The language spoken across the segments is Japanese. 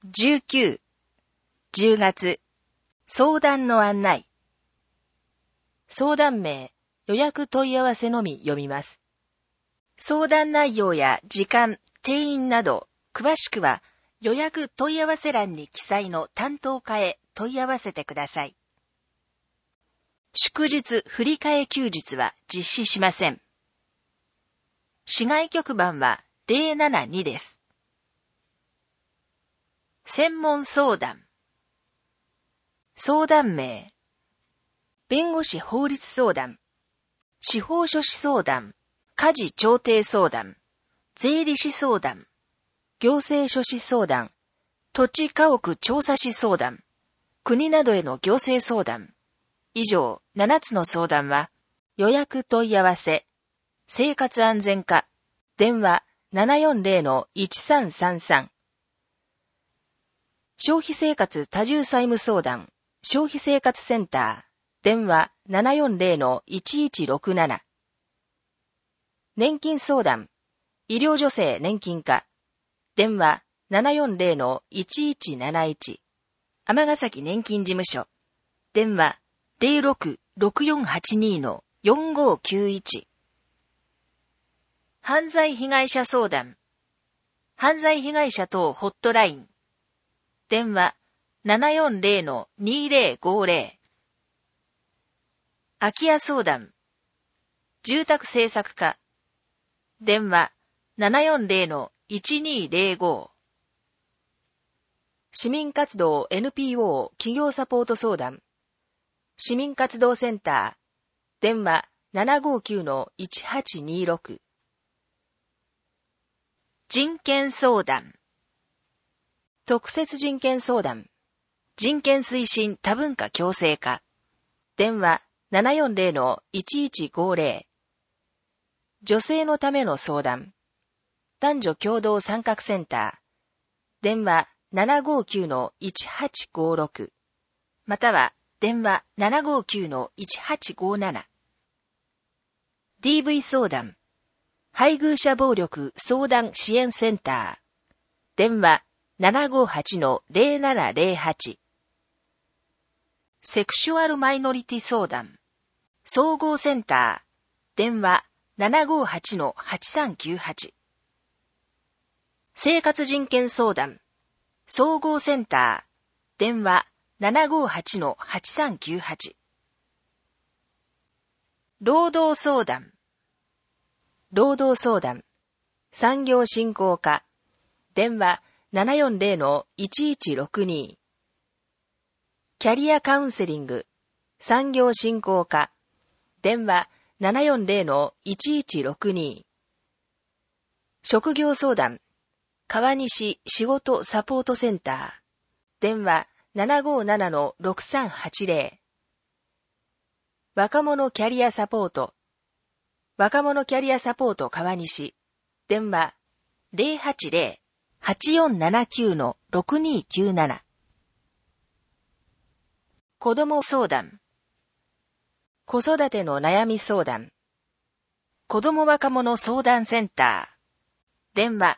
19、10月、相談の案内。相談名、予約問い合わせのみ読みます。相談内容や時間、定員など、詳しくは予約問い合わせ欄に記載の担当課へ問い合わせてください。祝日振り替え休日は実施しません。市外局番は072です。専門相談。相談名。弁護士法律相談。司法書士相談。家事調停相談。税理士相談。行政書士相談。土地家屋調査士相談。国などへの行政相談。以上7つの相談は、予約問い合わせ。生活安全課。電話 740-1333。消費生活多重債務相談、消費生活センター、電話 740-1167。年金相談、医療助成年金課、電話 740-1171。尼崎年金事務所、電話 06-6482-4591。犯罪被害者相談、犯罪被害者等ホットライン、電話 740-2050。空き家相談。住宅政策課。電話 740-1205。市民活動 NPO 企業サポート相談。市民活動センター。電話 759-1826。人権相談。特設人権相談。人権推進多文化共生課。電話 740-1150。女性のための相談。男女共同参画センター。電話 759-1856。または電話 759-1857。DV 相談。配偶者暴力相談支援センター。電話758-0708。セクシュアルマイノリティ相談。総合センター。電話758-8398。生活人権相談。総合センター。電話758-8398。労働相談。労働相談。産業振興課。電話740-1162。キャリアカウンセリング。産業振興課。電話740-1162。職業相談。川西仕事サポートセンター。電話757-6380。若者キャリアサポート。若者キャリアサポート川西。電話080-8479-6297。子供相談。子育ての悩み相談。子供若者相談センター。電話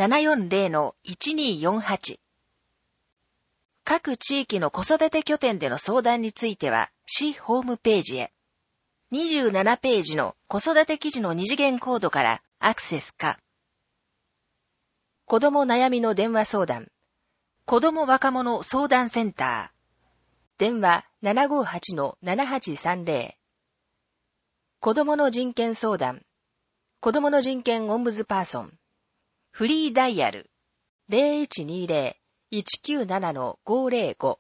740-1248。各地域の子育て拠点での相談については、市ホームページへ。27ページの子育て記事の二次元コードからアクセスか。子供悩みの電話相談。子供若者相談センター。電話758-7830。子供の人権相談。子供の人権オンブズパーソン。フリーダイヤル。0120-197-505。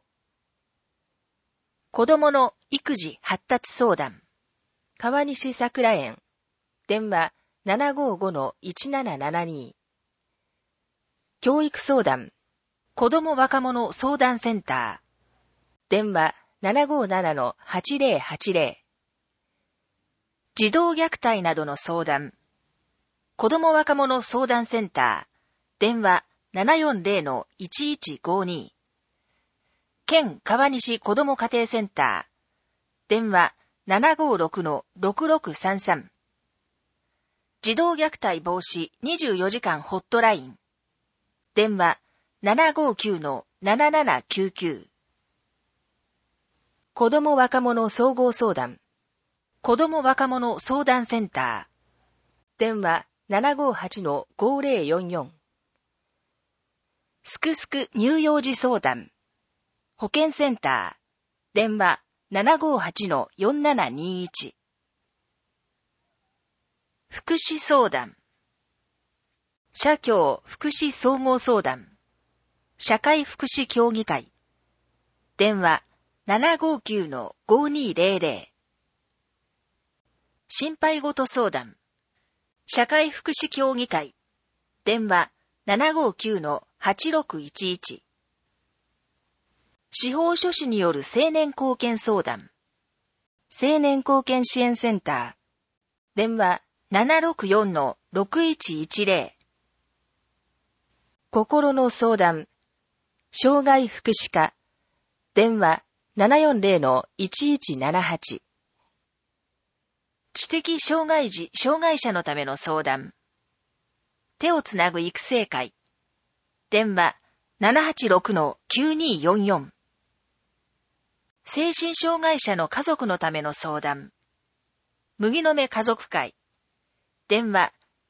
子供の育児発達相談。川西桜園。電話755-1772。教育相談。子供若者相談センター。電話757-8080。児童虐待などの相談。子供若者相談センター。電話740-1152。県川西子供家庭センター。電話756-6633。児童虐待防止24時間ホットライン。電話 759-7799。子ども若者総合相談。子ども若者相談センター。電話758-5044。すくすく乳幼児相談。保健センター。電話758-4721。福祉相談。社協福祉総合相談。社会福祉協議会。電話759-5200。心配事相談。社会福祉協議会。電話759-8611。司法書士による青年貢献相談。青年貢献支援センター。電話764-6110。心の相談。障害福祉課。電話740-1178。知的障害児・障害者のための相談。手をつなぐ育成会。電話786-9244。精神障害者の家族のための相談。麦の芽家族会。電話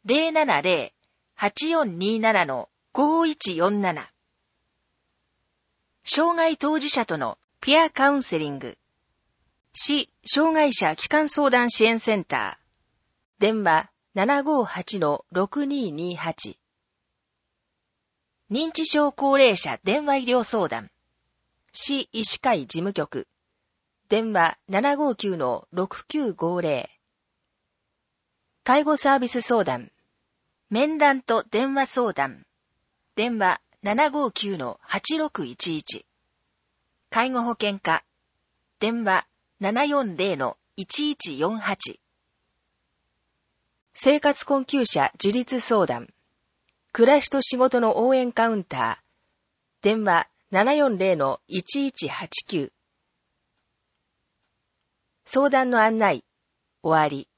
070-8427-5147。障害当事者とのピアカウンセリング。市障害者基幹相談支援センター。電話758-6228。認知症高齢者電話医療相談。市医師会事務局。電話759-6950。介護サービス相談。面談と電話相談。電話759-8611。介護保険課。電話740-1148。生活困窮者自立相談。暮らしと仕事の応援カウンター。電話740-1189。相談の案内。終わり。